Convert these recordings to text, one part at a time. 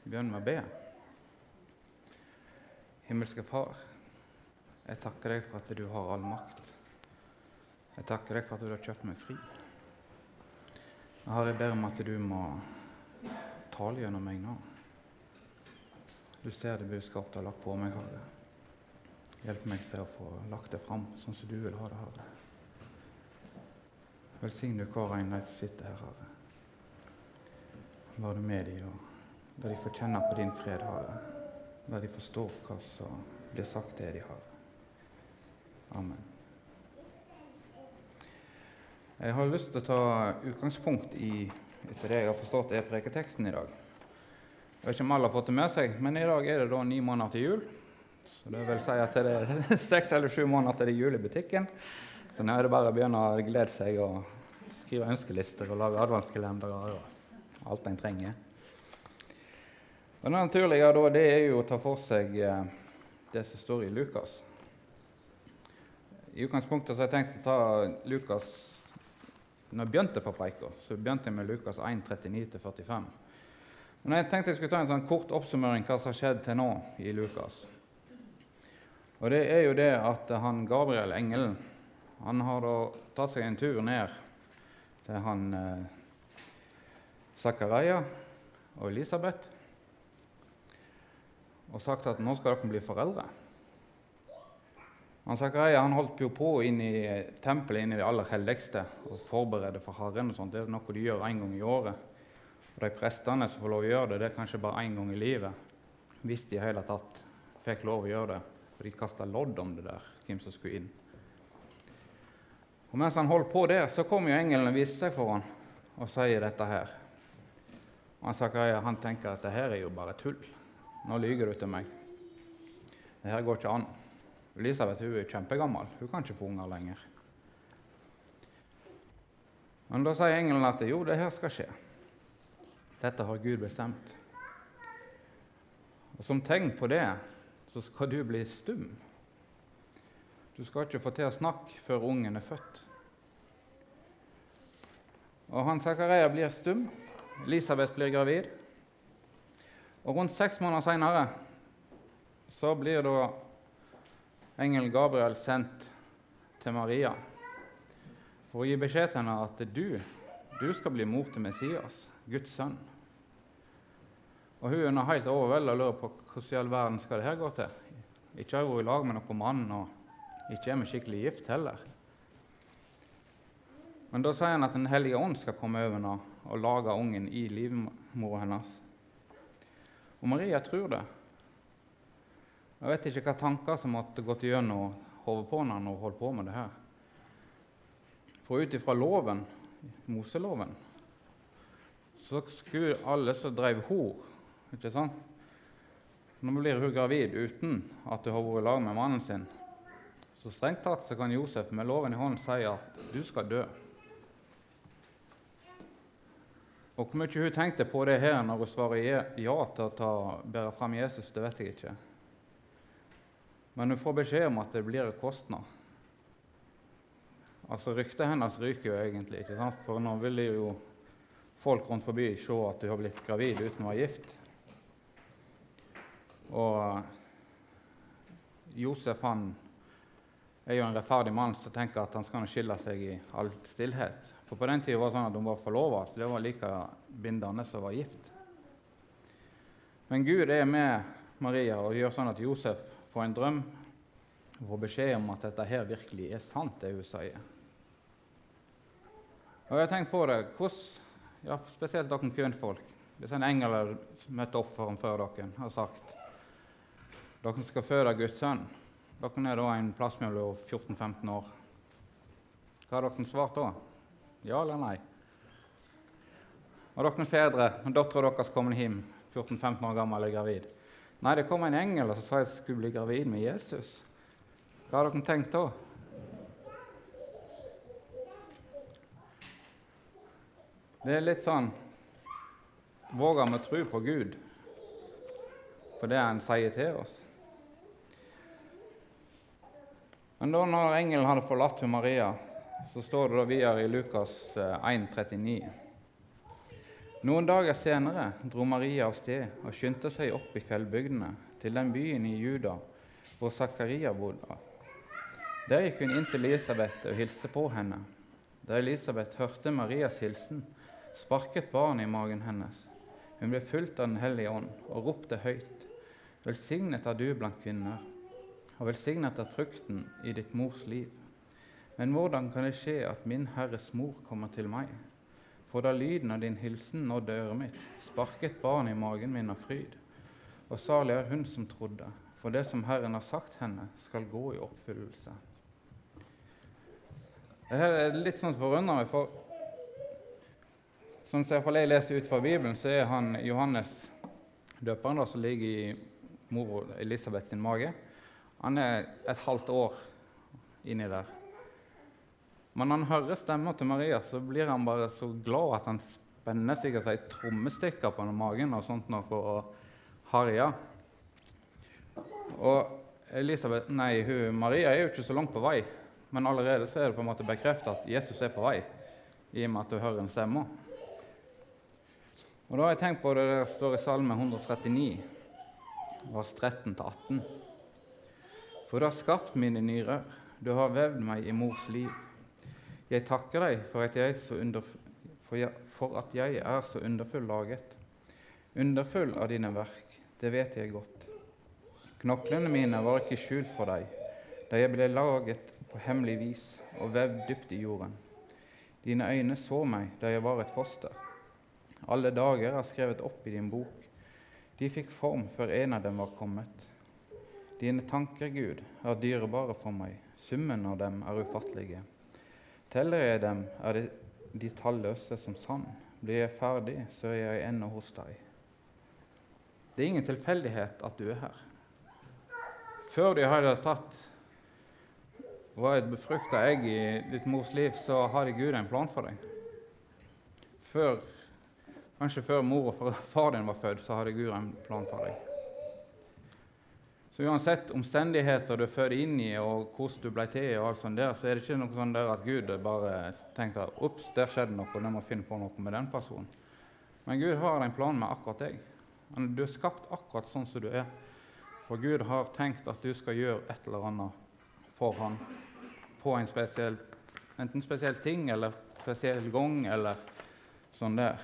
Begynn med å be. Himmelske Far, jeg takker deg for at du har all makt. Jeg takker deg for at du har kjøpt meg fri. Jeg ber om at du må tale gjennom meg nå. Du ser det budskapet du har lagt på meg, Herre. Hjelp meg til å få lagt det fram sånn som du vil ha det, Herre. Velsign du hver en som sitter her, Herre. Vær du med dem, og la de få kjenne på din fred, Herre. La de forstå hva som blir sagt til de, Herre. Amen. Jeg har lyst til å ta utgangspunkt i, etter det jeg har forstått, er preketeksten i dag. Jeg vet ikke om alle har fått det med seg, men i dag er det da 9 måneder til jul. Så det vil si at det er 6 eller 7 måneder til det er jul i butikken. Så nå er det bare å begynne å glede seg og skrive ønskelister og lage adventskalendere og alt en trenger. Og det naturlige da, det er jo å ta for seg det som står i Lukas. I utgangspunktet så har jeg tenkt å ta Lukas, når jeg begynte på preika, så begynte jeg med Lukas 1:39-45. Men jeg tenkte jeg skulle ta en sånn kort oppsummering hva som har skjedd til nå i Lukas. Og det er jo det at han Gabriel, engelen, han har da tatt seg en tur ned til han Zakaria og Elisabeth og sagt at nå skal dere bli foreldre. Han Zakaria han holdt jo på inn i tempelet, inn i det aller helligste, og forberede for Herren og sånt. Det er noe de gjør en gang i året. Og de prestene som får lov å gjøre det, det er kanskje bare en gang i livet, hvis de i hele tatt fikk lov å gjøre det. For de kastet lodd om det der, hvem som skulle inn. Og mens han holdt på der, så kom jo engelen og viste seg for han og sier dette her. Og han Zakaria, han tenker at det her er jo bare tull. Nå lyger du til meg. Det her går ikke an. Elisabeth, hun er kjempegammel. Hun kan ikke få unger lenger. Men da sier engelen at jo, det her skal skje. Dette har Gud bestemt. Og som tegn på det, så skal du bli stum. Du skal ikke få til å snakke før ungen er født. Og han Zakaria blir stum. Elisabeth blir gravid. Og rundt 6 måneder senere så blir da engel Gabriel sendt til Maria for å gi beskjed til henne at du skal bli mor til Messias, Guds sønn. Og hun er helt overveldet og lurer på hvordan i all verden skal det her gå til. Ikke er hun i lag med noen mann, og ikke er vi skikkelig gift heller. Men da sier han at Den hellige ånd skal komme over henne og lage ungen i livmoren hennes. Og Maria tror det. Jeg vet ikke hva tanker som måtte gått gjennom hodet på henne når hun holdt på med det her. For ut ifra loven, Moseloven, så skulle alle som drev hor, ikke sant? Nå blir hun gravid uten at hun har vært i lag med mannen sin. Så strengt tatt så kan Josef med loven i hånd si at du skal dø. Og hvor mye hun tenkte på det her når hun svarer ja til å bære frem Jesus, det vet jeg ikke. Men hun får beskjed om at det blir et kostnad. Altså ryktet hennes ryker jo egentlig, ikke sant? For nå vil jo folk rundt forbi se at du har blitt gravid uten å være gift. Og Josef han er jo en rettferdig mann som tenker at han skal skille seg i all stillhet. For på den tiden var det sånn at de var forlovet, så det var like bindende som var gift. Men Gud er med Maria og gjør sånn at Josef får en drøm og får beskjed om at dette her virkelig er sant, det hun sier. Og jeg har tenkt på det, hvordan, spesielt dere kvinnfolk, hvis en engel har møtt opp for ham før dere har sagt dere skal føde Guds sønn. Dere er da en plass mellom 14-15 år. Hva har dere svart da? Ja eller nei? Og dere fedre, når datteren deres kommer hjem, 14-15 år gammel eller gravid. Nei, det kom en engel og sa at jeg skulle bli gravid med Jesus. Hva har dere tenkt da? Det er litt sånn, våger vi tro på Gud på det han sier til oss? Men da når engelen hadde forlatt Maria, så står det da videre i Lukas 1:39. Noen dager senere dro Maria av sted og skyndte seg opp i fjellbygdene, til den byen i Juda hvor Zakaria bodde. Der gikk hun inn til Elisabeth og hilste på henne. Da Elisabeth hørte Marias hilsen, sparket barnet i magen hennes. Hun ble fulgt av Den hellige ånd og ropte høyt: Velsignet er du blant kvinner, og velsignet er frukten i ditt mors liv. Men hvordan kan det skje at min Herres mor kommer til meg? For da lyden av din hilsen nådde øret mitt, sparket barnet i magen min av fryd. Og salig er hun som trodde, for det som Herren har sagt henne, skal gå i oppfyllelse. Dette er litt sånn forundrende, for som jeg leser ut fra Bibelen, så er han Johannes døperen som ligger i mor Elisabeth sin mage. Han er et halvt år inni der. Men når han hører stemmen til Maria, så blir han bare så glad at han spenner sikkert seg trommestikker på magen og sånt noe og harja. Og Maria er jo ikke så langt på vei, men allerede så er det på en måte bekreftet at Jesus er på vei, i og med at du hører en stemme. Og da har jeg tenkt på det der står i Salme 139, vers 13-18. For du har skapt mine nyrer, du har vevd meg i mors liv. Jeg takker deg for at jeg er så underfull laget. Underfull av dine verk, det vet jeg godt. Knoklene mine var ikke skjult for deg, da jeg ble laget på hemmelig vis og vevd dypt i jorden. Dine øyne så meg da jeg var et foster. Alle dager er skrevet opp i din bok. De fikk form før en av dem var kommet. Dine tanker, Gud, er dyrebare for meg. Summen av dem er ufattelige. Teller jeg dem, er de talløse som sand. Blir jeg ferdig, så er jeg ennå hos deg. Det er ingen tilfeldighet at du er her. Før du har tatt var et befruktet egg i ditt mors liv, så hadde Gud en plan for deg. Kanskje før mor og far din var født, så hadde Gud en plan for deg. Så uansett omstendigheter du er født inn i, og hvordan du ble til, og alt sånt der, så er det ikke noe sånn der at Gud bare tenkte at «Ups, der skjedde noe, og jeg må finne på noe med den personen». Men Gud har en plan med akkurat deg. Du er skapt akkurat sånn som du er. For Gud har tenkt at du skal gjøre et eller annet for han, på en enten spesiell ting, eller spesiell gang, eller sånn der.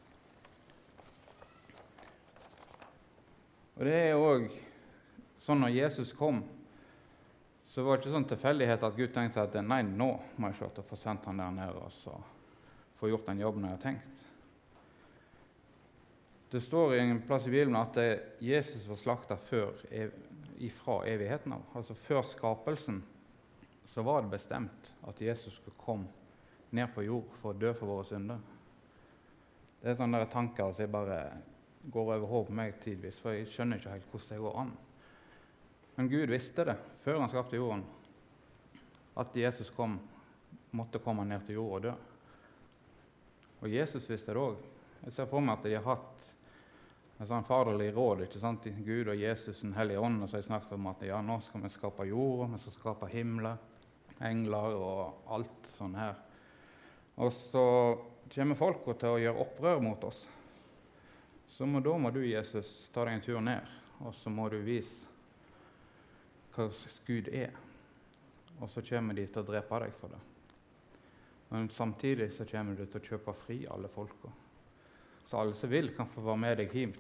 Og det er også sånn når Jesus kom, så var det ikke sånn tilfeldighet at Gud tenkte at nei, nå må jeg se til å få sendt han der nede og så få gjort den jobben jeg har tenkt. Det står i en plass i Bibelen at Jesus var slaktet fra evigheten av. Altså før skapelsen så var det bestemt at Jesus skulle komme ned på jord for å dø for våre synder. Det er sånne tanker som jeg bare går over hodet på meg tidvis, for jeg skjønner ikke helt hvordan det går an. Men Gud visste det, før han skapte jorden, at Jesus måtte komme ned til jord og dø. Og Jesus visste det også. Jeg ser for meg at de har hatt en sånn faderlig råd, ikke sant? Gud og Jesus, Den hellige ånd, og så har jeg snakket om at ja, nå skal vi skape jord, vi skal skape himler, engler og alt sånn her. Og så kommer folk til å gjøre opprør mot oss. Så da må du, Jesus, ta deg en tur ned, og så må du vise hva Gud er. Og så kommer de til å drepe deg for det. Men samtidig så kommer du til å kjøpe fri alle folka. Så alle som vil, kan få være med deg hjem.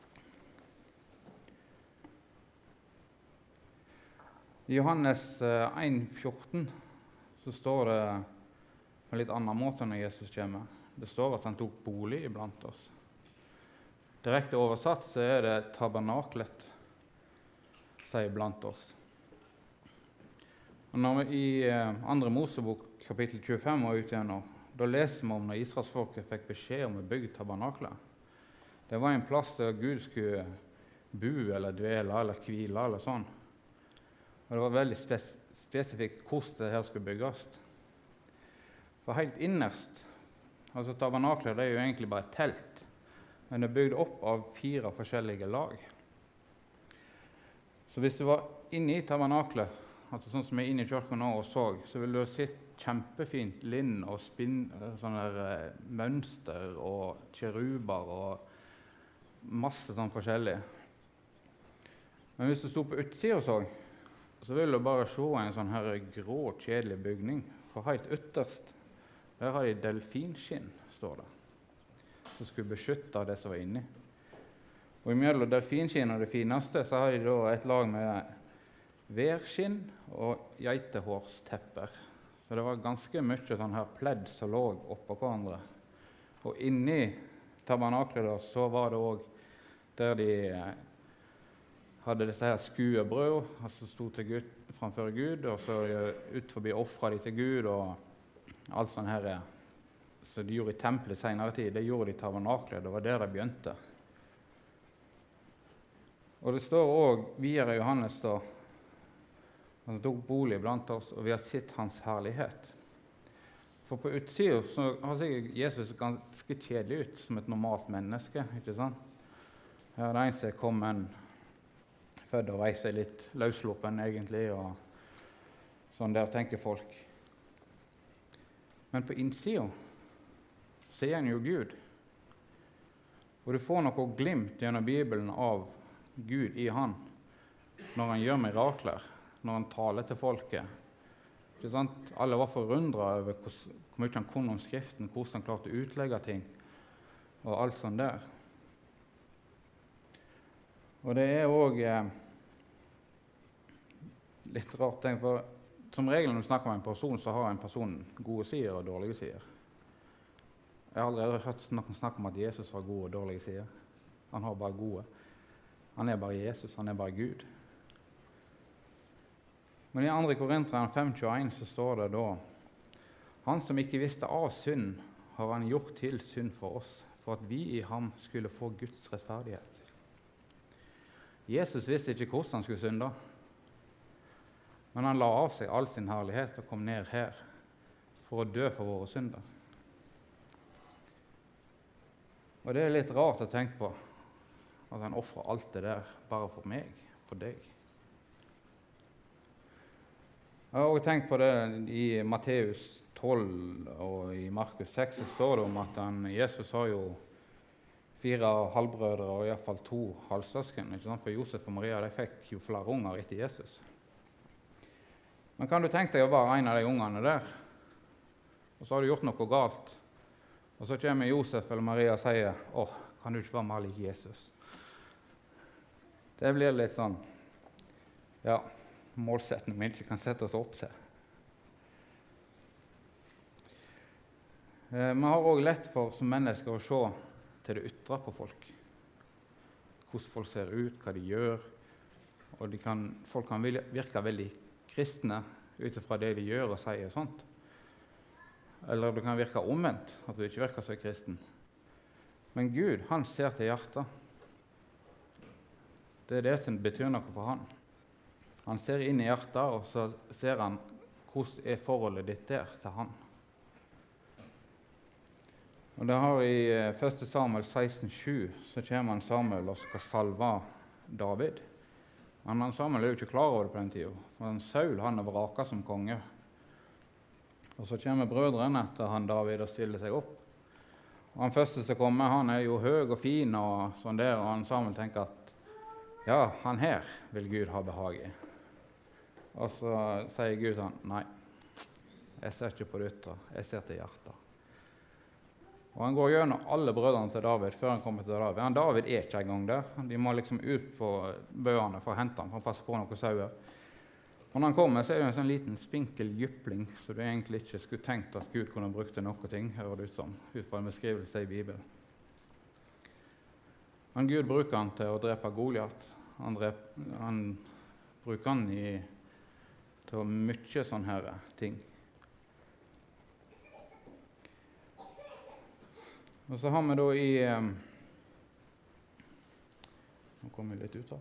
I Johannes 1,14 så står det på en litt annen måte når Jesus kommer. Det står at han tok bolig iblant oss. Direkte oversatt så er det tabernaklet, sier blant oss. Og når vi i 2. Mosebok kapittel 25 var ute igjen nå, da leser vi om når Israelsfolket fikk beskjed om å bygge tabernaklet. Det var en plass der Gud skulle bo eller dvele eller hvile eller sånn. Og det var veldig spesifikt hvordan det her skulle bygges. For helt innerst, altså tabernaklet det er jo egentlig bare et telt, men det er bygd opp av 4 forskjellige lag. Så hvis du var inne i tabernaklet, altså sånn som jeg er inne i kirken nå og så vil du kjempefint linn og mønster og kjeruber og masse sånn forskjellig. Men hvis du stod på utsida så vil du bare se en sånn her grå, kjedelig bygning. For helt ytterst, der har de delfinskinn, står det, som skulle beskytte det som var inni. Og imellom delfinskinn og det fineste, så har de da et lag med værskinn og geitehårstepper. Så det var ganske mye sånn her pledd som lå oppå hverandre. Og inni tabernaklet da, så var det også der de hadde disse her skuebrød, altså stod til Gud, framfor Gud, og så ut forbi offret de til Gud, og alt sånn her. Så de gjorde i tempelet senere tid, det gjorde de i tabernaklet, det var der det begynte. Og det står også videre i Johannes da, han tok bolig blant oss, og vi har sett hans herlighet. For på utsiden så har sikkert Jesus ganske kjedelig ut som et normalt menneske, ikke sant? Her er det en som kom en født og reiste litt løsloppen egentlig, og sånn der tenker folk. Men på innsiden så er han jo Gud. Og du får noe glimt gjennom Bibelen av Gud i han, når han gjør mirakler, når han taler til folket. Ikke sant? Alle var forundret over hvor mye han kunne om Skriften, hvordan han klarte å utlegge ting, og alt sånt der. Og det er også litt rart ting, for som regel når du snakker med en person, så har en person gode sider og dårlige sider. Jeg har allerede hørt noen snakke om at Jesus har gode og dårlige sider. Han har bare gode. Han er bare Jesus, han er bare Gud. Men i 2. Korinterne 5,21 så står det da: Han som ikke visste av synd, har han gjort til synd for oss, for at vi i ham skulle få Guds rettferdighet. Jesus visste ikke hvordan han skulle synde, men han la av seg all sin herlighet og kom ned her for å dø for våre synder. Og det er litt rart å tenke på, at han offrer alt det der bare for meg, for deg. Jeg har også tenkt på det i Matteus 12 og i Markus 6, så står det om at Jesus har jo 4 halvbrødre og i hvert fall 2 halvsøsken. Ikke sant? For Josef og Maria de fikk jo flere unger etter Jesus. Men kan du tenke deg å være en av de ungene der, og så har du gjort noe galt, og så kommer Josef eller Maria og sier: kan du ikke være mer lik Jesus? Det blir litt sånn, målsetning vi ikke kan sette oss opp til. Vi har også lett for som mennesker å se til det ytre på folk. Hvordan folk ser ut, hva de gjør. Og folk kan virke veldig kristne ut fra det de gjør og sier og sånt. Eller det kan virke omvendt, at du ikke virker så kristen. Men Gud, han ser til hjertet. Det er det som betyr noe for han. Han ser inn i hjertet, og så ser han hvordan er forholdet ditt der til han. Og det har i 1. Samuel 16,7 så kommer Samuel og skal salve David. Men Samuel er jo ikke klar over det på den tiden, for Saul han er vraket som konge. Og så kommer brødrene etter han David og stiller seg opp. Og han første som kommer, han er jo høy og fin og sånn der, og han Samuel tenker at han her vil Gud ha behag i. Og så sier Gud han: nei, jeg ser ikke på det ytre, jeg ser til hjertet. Og han går gjennom alle brødrene til David før han kommer til David. David er ikke engang der. De må liksom ut på bøene for å hente han, for å passe på noen sauer. Og når han kommer, så er det en sånn liten spinkel jypling, så du egentlig ikke skulle tenkt at Gud kunne brukt noe ting, hører det ut som, ut fra en beskrivelse i Bibelen. Men Gud bruker han til å drepe Goliat. Han bruker han til mye sånne her ting. Og så har vi da i Nå kommer vi litt ut av.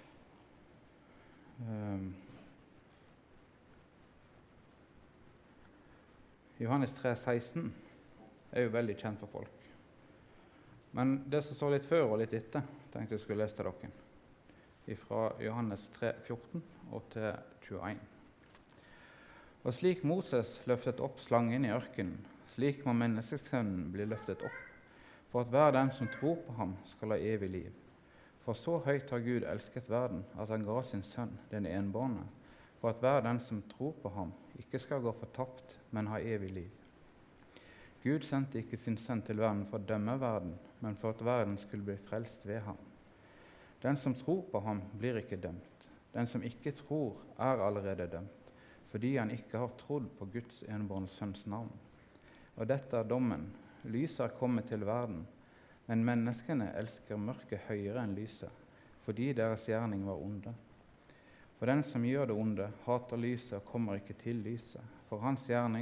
Johannes 3,16 er jo veldig kjent for folk. Men det som står litt før og litt etter, tenkte jeg skulle lese til dere. Fra Johannes 3,14 og til 21. Og slik Moses løftet opp slangen i ørkenen, slik må menneskesønnen bli løftet opp, for at hver den som tror på ham skal ha evig liv. For så høyt har Gud elsket verden, at han ga sin sønn, den enbårne, for at hver den som tror på ham ikke skal gå fortapt, men ha evig liv. Gud sendte ikke sin sønn til verden for å dømme verden, men for at verden skulle bli frelst ved ham. Den som tror på ham, blir ikke dømt. Den som ikke tror, er allerede dømt, fordi han ikke har trodd på Guds enbårne sønns navn. Og dette er dommen. Lyset er kommet til verden, men menneskene elsker mørket høyere enn lyset, fordi deres gjerning var onde. For den som gjør det onde, hater lyset og kommer ikke til lyset, for at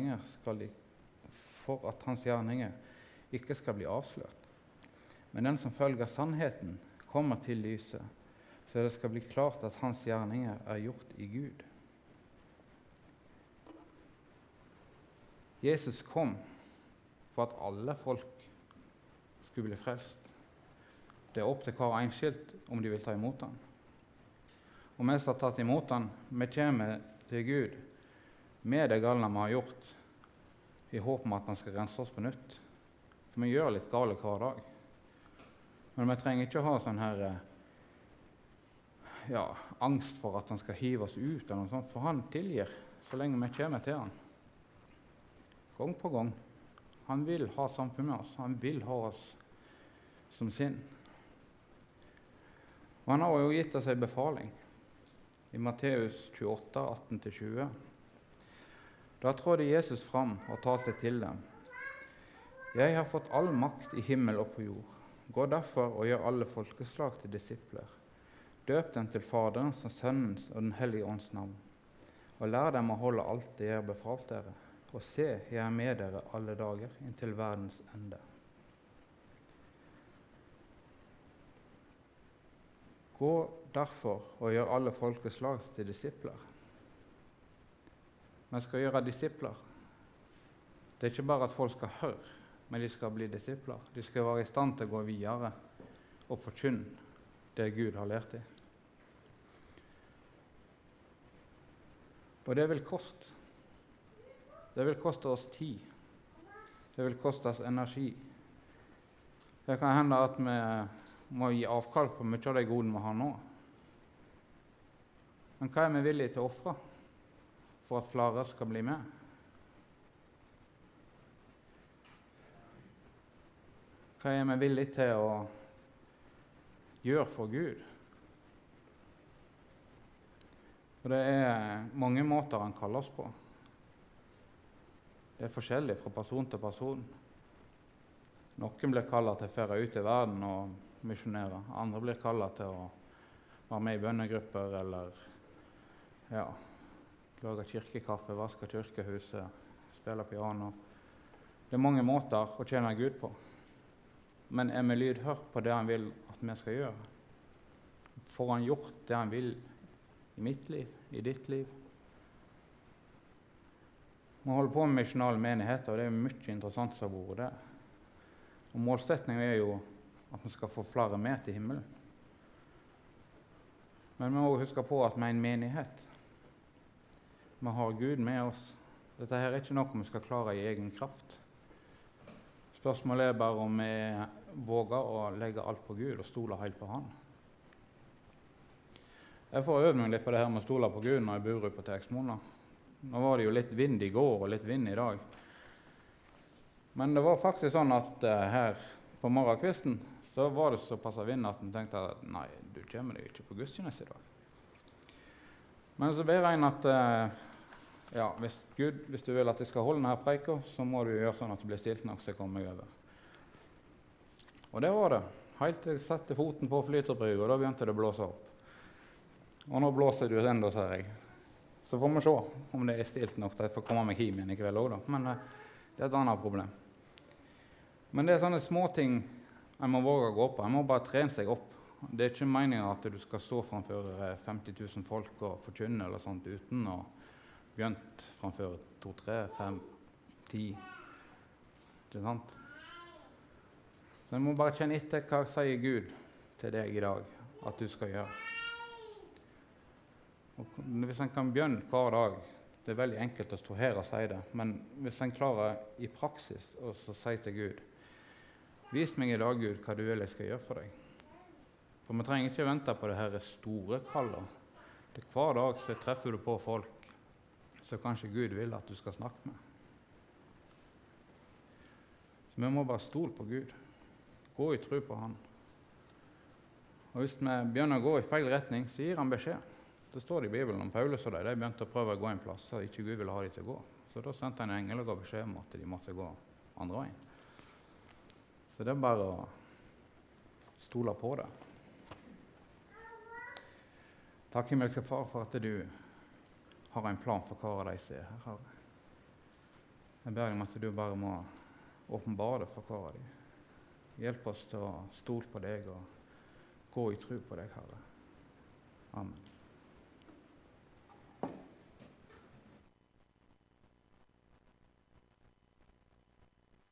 hans gjerninger ikke skal bli avslørt. Men den som følger sannheten, kommer til lyset, så det skal bli klart at hans gjerninger er gjort i Gud. Jesus kom for at alle folk skulle bli frelst. Det er opp til hver enskilt om de vil ta imot han. Og vi som har tatt imot han, vi kommer til Gud med det galne vi har gjort, i håp om at han skal rense oss på nytt. For vi gjør litt gale hver dag. Men vi trenger ikke ha sånn her angst for at han skal hive oss ut, eller noe sånt, for han tilgir så lenge vi kommer til han. Gang på gang. Han vil ha samfunn med oss. Han vil ha oss som sin. Og han har jo gitt oss en befaling i Matteus 28, 18-20. Da trådte Jesus fram og talte til dem. Jeg har fått all makt i himmel og på jord. Gå derfor og gjør alle folkeslag til disipler. Døp dem til Faderens og Sønnens og Den hellige ånds navn. Og lær dem å holde alt det jeg har befalt dere. Og se, jeg er med dere alle dager inntil verdens ende. Gå derfor og gjør alle folkeslag til disipler. Vi skal gjøre disipler. Det er ikke bare at folk skal høre, men de skal bli disipler. De skal være i stand til å gå videre og forkynne det Gud har lært dem. Og det vil koste. Det vil koste oss tid. Det vil koste oss energi. Det kan hende at vi må gi avkall på mye av de godene vi har nå. Men hva er vi villige til å ofre for at flere skal bli med? Hva er vi villige til å gjøre for Gud? Og det er mange måter han kaller oss på. Det er forskjellig fra person til person. Noen blir kallet til å fære ut i verden og misjonere. Andre blir kallet til å være med i bønnegrupper eller lage kirkekaffe, vaske kirkehuset, spille piano. Det er mange måter å tjene Gud på. Men er vi lydhøre på det han vil at vi skal gjøre? Får han gjort det han vil i mitt liv, i ditt liv? Vi holder på med misjonale menigheter, og det er mye interessant som har vært der. Og målsetningen er jo at vi skal få flere med til himmelen. Men vi må huske på at vi er en menighet. Vi har Gud med oss. Dette her er ikke noe vi skal klare i egen kraft. Spørsmålet er bare om vi våger å legge alt på Gud og stole helt på Han. Jeg får øve meg litt på det her med å stole på Gud når jeg bor på Teksmona. Nå var det jo litt vind i går og litt vind i dag. Men det var faktisk sånn at her på morgenkvisten så var det såpass vind at en tenkte at nei, du kommer deg ikke på gudstjeneste i dag. Men så ber jeg at hvis du vil at jeg skal holde denne preika, så må du gjøre sånn at det blir stilt nok så jeg kommer meg over. Og det var det. Helt til jeg satte foten på flyterbrygga, og da begynte det å blåse opp. Og nå blåser det enda, ser jeg. Så får vi se om det er stilt nok til jeg får komme meg hjem igjen i kveld også, da. Men det er et annet problem. Men det er sånne små ting jeg må våge å gå på. Jeg må bare trene seg opp. Det er ikke meningen at du skal stå framfor 50 000 folk og forkynne eller sånt uten å begynt framfor 2, 3, 5, 10. Det er sant? Så jeg må bare kjenne etter hva sier Gud til deg i dag at du skal gjøre. Og hvis en kan begynne hver dag Det er veldig enkelt å stå her og si det, men hvis en klarer i praksis å si til Gud, vis meg i dag, Gud, hva du vil jeg skal gjøre for deg. For vi trenger ikke vente på det her store kallet. Hver dag så treffer du på folk så kanskje Gud vil at du skal snakke med. Så vi må bare stole på Gud. Gå i tro på han. Og hvis vi begynner å gå i feil retning, så gir han beskjed. Det står det i Bibelen om Paulus og de begynte å prøve å gå en plass, så ikke Gud ville ha dem til å gå. Så da sendte han en engel og ga beskjed om at de måtte gå andre veien. Så det er bare å stole på det. Takk, himmelske Far, for at du har en plan for hva de ser her, Herre. Jeg ber deg om at du bare må åpenbare det for hver av dem. Hjelp oss til å stole på deg og gå i tro på deg, Herre. Amen.